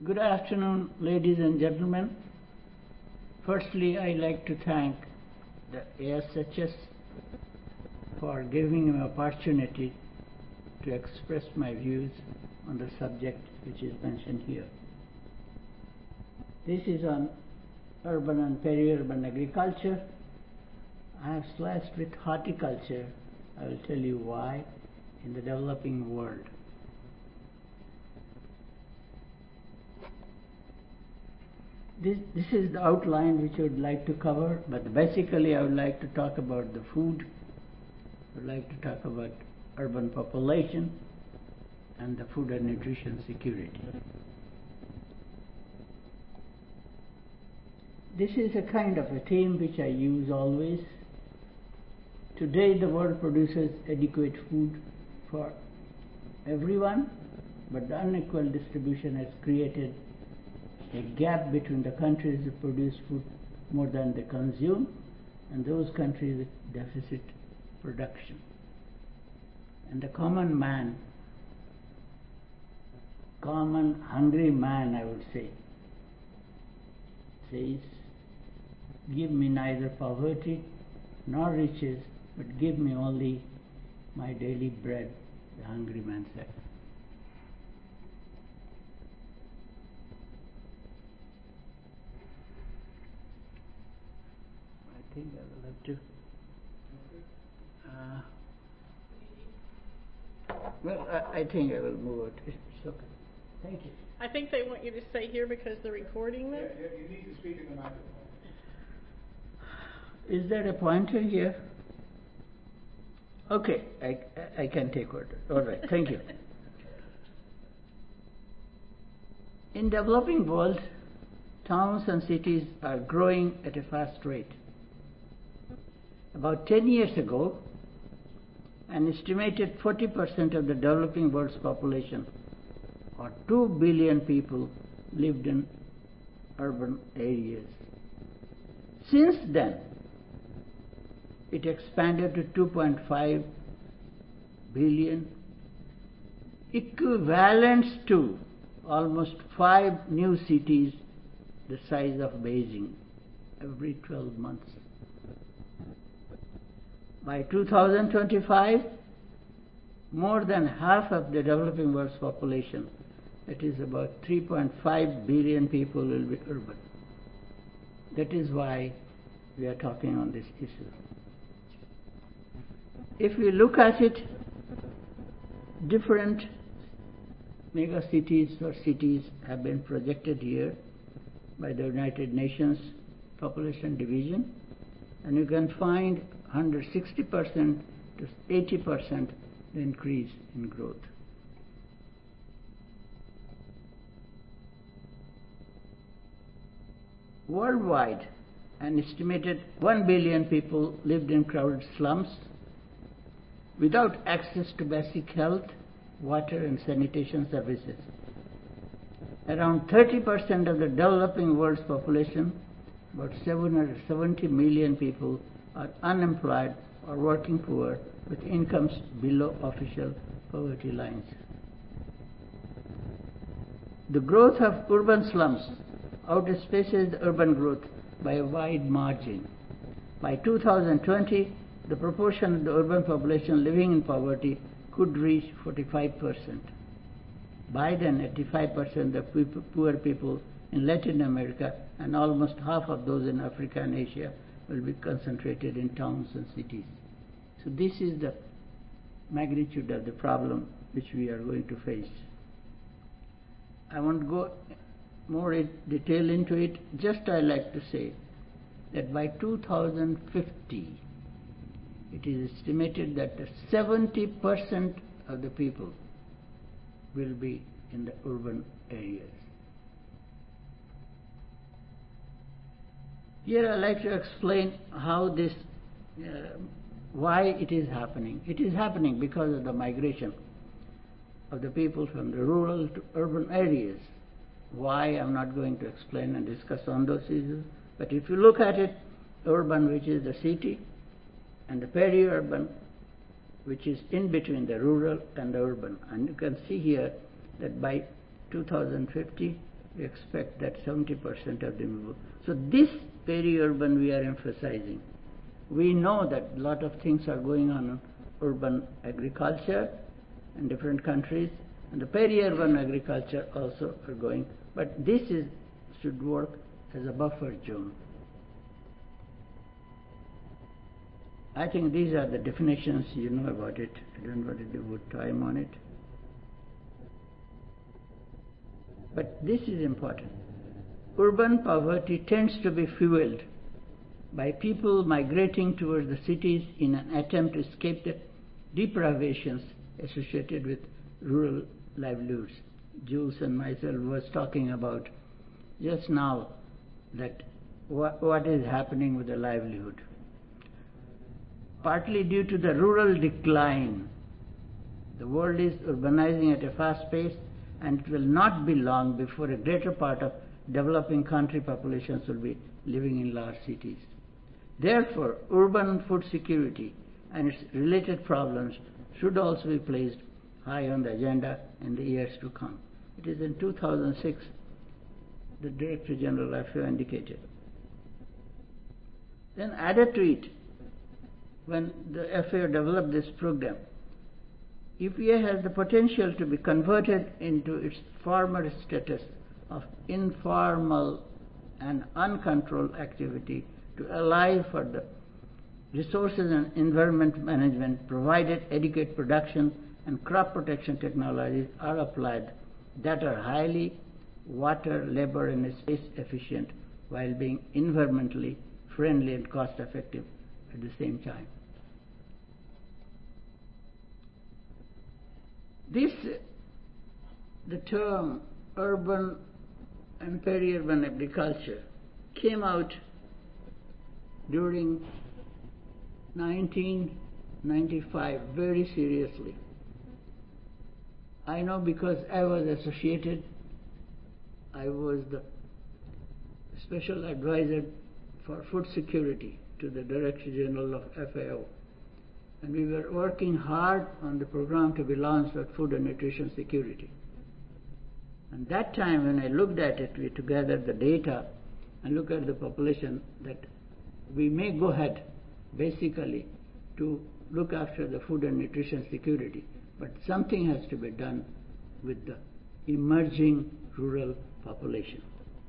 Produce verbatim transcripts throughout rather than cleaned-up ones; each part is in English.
Good afternoon, ladies and gentlemen. Firstly, I'd like to thank the A S H S for giving me an opportunity to express my views on the subject which is mentioned here. This is on urban and peri-urban agriculture. I have slashed with horticulture. I will tell you why in the developing world. This, this is the outline which I would like to cover, but basically I would like to talk about the food, I would like to talk about urban population and the food and nutrition security. This is a kind of a theme which I use always. Today the world produces adequate food for everyone, but the unequal distribution has created a gap between the countries that produce food more than they consume and those countries with deficit production. And the common man, common hungry man, I would say, says, give me neither poverty nor riches, but give me only my daily bread, the hungry man said. I think I will have to. Uh, well, I, I think I will move it. It's okay. Thank you. I think they want you to stay here because they're recording them. Yeah, you need to speak in the microphone. Is there a pointer here? Okay, I, I can take order. All right, thank you. In developing world, towns and cities are growing at a fast rate. About ten years ago, an estimated forty percent of the developing world's population, or two billion people, lived in urban areas. Since then, it expanded to two point five billion, equivalent to almost five new cities the size of Beijing every twelve months. By two thousand twenty-five, more than half of the developing world's population, that is about three point five billion people, will be urban. That is why we are talking on this issue. If we look at it, different mega cities or cities have been projected here by the United Nations Population Division, and you can find one hundred sixty percent to eighty percent the increase in growth. Worldwide, an estimated one billion people lived in crowded slums without access to basic health, water and sanitation services. Around thirty percent of the developing world's population, about seven hundred seventy million people, are unemployed or working poor with incomes below official poverty lines. The growth of urban slums outpaces the urban growth by a wide margin. By two thousand twenty, the proportion of the urban population living in poverty could reach forty-five percent. By then, eighty-five percent of people, poor people in Latin America and almost half of those in Africa and Asia will be concentrated in towns and cities. So this is the magnitude of the problem which we are going to face. I won't go more in detail into it. Just I like to say that by two thousand fifty, it is estimated that seventy percent of the people will be in the urban areas. Here I like to explain how this, uh, why it is happening. It is happening because of the migration of the people from the rural to urban areas. Why, I'm not going to explain and discuss on those issues, but if you look at it, urban, which is the city, and the peri-urban, which is in between the rural and the urban. And you can see here that by two thousand fifty, we expect that seventy percent of them will. So this peri-urban we are emphasizing. We know that a lot of things are going on in urban agriculture in different countries, and the peri-urban agriculture also are going, but this is should work as a buffer zone. I think these are the definitions, you know about it. I don't want to devote time on it. But this is important. Urban poverty tends to be fueled by people migrating towards the cities in an attempt to escape the deprivations associated with rural livelihoods. Jules and myself was talking about just now that wha- what is happening with the livelihood. Partly due to the rural decline, the world is urbanizing at a fast pace, and it will not be long before a greater part of developing country populations will be living in large cities. Therefore, urban food security and its related problems should also be placed high on the agenda in the years to come. It is in two thousand six the Director General F A O indicated. Then added to it, when the F A O developed this program, U P A has the potential to be converted into its former status of informal and uncontrolled activity to allow for the resources and environment management, provided adequate production and crop protection technologies are applied that are highly water, labor, and space efficient while being environmentally friendly and cost effective at the same time. This, the term urban and peri-urban agriculture came out during nineteen ninety-five very seriously. I know because I was associated, I was the special advisor for food security to the Director General of F A O. And we were working hard on the program to be launched for food and nutrition security. And that time when I looked at it, we together the data and look at the population, that we may go ahead basically to look after the food and nutrition security, but something has to be done with the emerging rural population.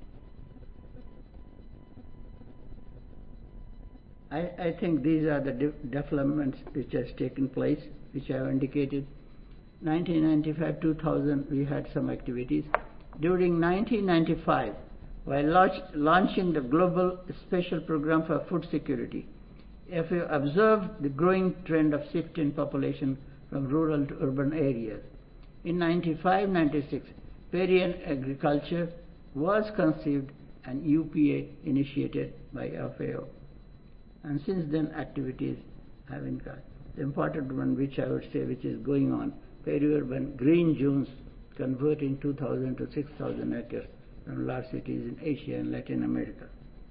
I, I think these are the de- developments which has taken place, which I have indicated. nineteen ninety-five to two thousand, we had some activities. During nineteen ninety-five, while launch, launching the Global Special Program for Food Security, F A O observed the growing trend of shift in population from rural to urban areas. In ninety-five ninety-six, peri agriculture was conceived and U P A initiated by F A O. And since then, activities have increased. The important one, which I would say, which is going on, peri-urban green zones converting two thousand to six thousand acres from large cities in Asia and Latin America.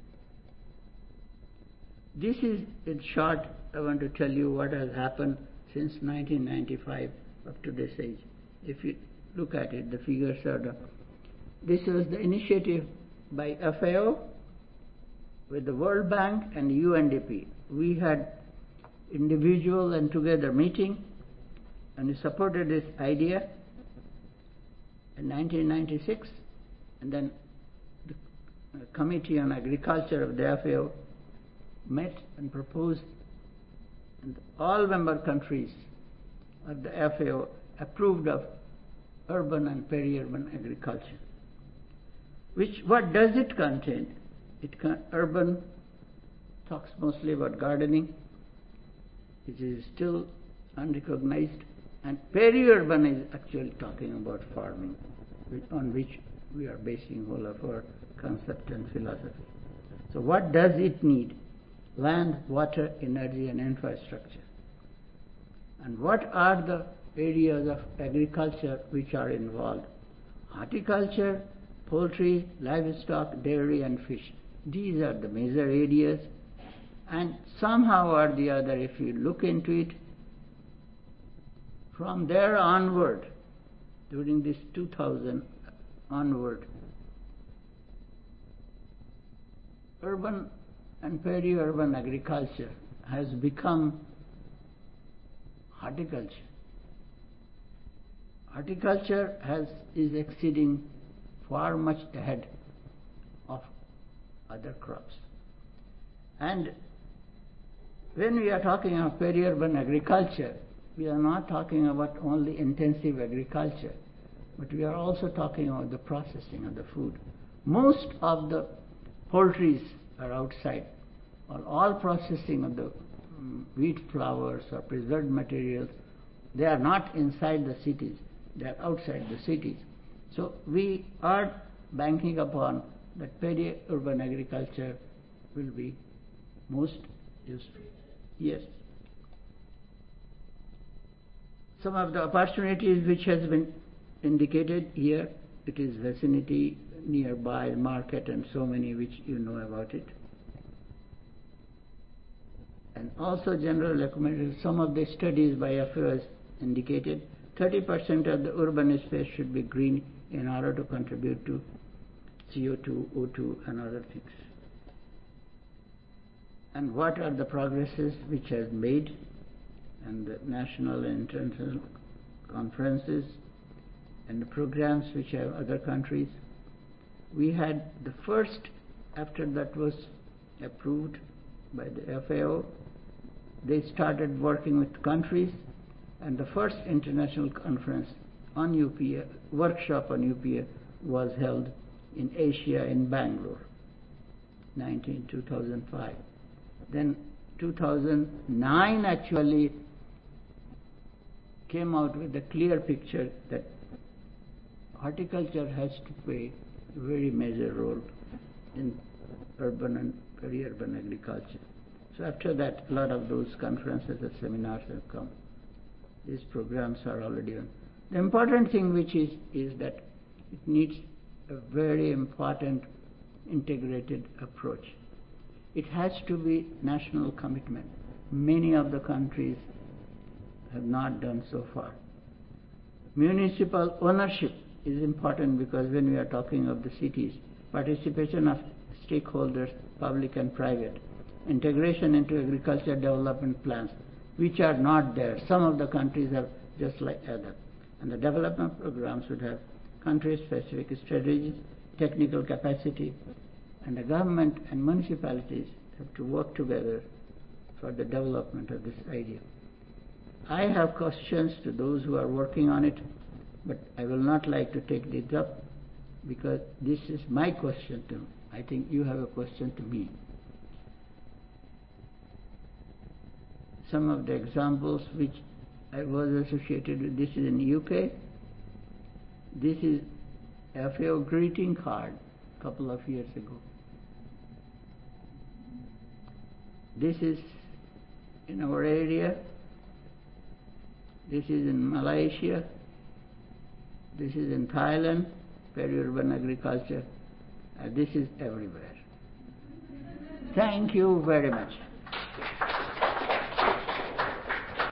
This is, in short, I want to tell you what has happened since nineteen ninety-five up to this age. If you look at it, the figures are the, this was the initiative by F A O with the World Bank and U N D P. We had individual and together meeting, and we supported this idea in nineteen ninety-six, and then the Committee on Agriculture of the F A O met and proposed, and all member countries of the F A O approved of urban and peri-urban agriculture. Which, what does it contain? It con- urban talks mostly about gardening, which is still unrecognized, and peri-urban is actually talking about farming, which, on which we are basing all of our concept and philosophy. So what does it need? Land, water, energy, and infrastructure. And what are the areas of agriculture which are involved? Horticulture, poultry, livestock, dairy, and fish. These are the major areas, and somehow or the other, if you look into it, from there onward, during this two thousand onward, urban and peri-urban agriculture has become horticulture. Horticulture has, is exceeding far much ahead of other crops. And when we are talking of peri-urban agriculture, we are not talking about only intensive agriculture, but we are also talking about the processing of the food. Most of the poultries are outside, or all processing of the um, wheat flours or preserved materials, they are not inside the cities, they are outside the cities. So we are banking upon that peri-urban agriculture will be most useful. Yes. Some of the opportunities which has been indicated here, it is vicinity, nearby market, and so many which you know about it. And also general recommendation, some of the studies by F A O has indicated thirty percent of the urban space should be green in order to contribute to C O two, O two, and other things. And what are the progresses which has made, and the national and international conferences and the programs which have other countries. We had the first, after that was approved by the F A O, they started working with countries, and the first international conference on U P A, workshop on U P A, was held in Asia in Bangalore, two thousand five. Then two thousand nine actually came out with a clear picture that horticulture has to play a very major role in urban and peri-urban agriculture. So after that, a lot of those conferences and seminars have come. These programs are already on. The important thing which is, is that it needs a very important integrated approach. It has to be national commitment. Many of the countries have not done so far. Municipal ownership is important, because when we are talking of the cities, participation of stakeholders, public and private, integration into agriculture development plans, which are not there. Some of the countries have just like other. And the development programs would have country-specific strategies, technical capacity, and the government and municipalities have to work together for the development of this idea. I have questions to those who are working on it, but I will not like to take this up, because this is my question to you. I think you have a question to me. Some of the examples which I was associated with, this is in the U K. This is F A O greeting card a couple of years ago. This is in our area. This is in Malaysia. This is in Thailand, peri-urban agriculture. And this is everywhere. Thank you very much.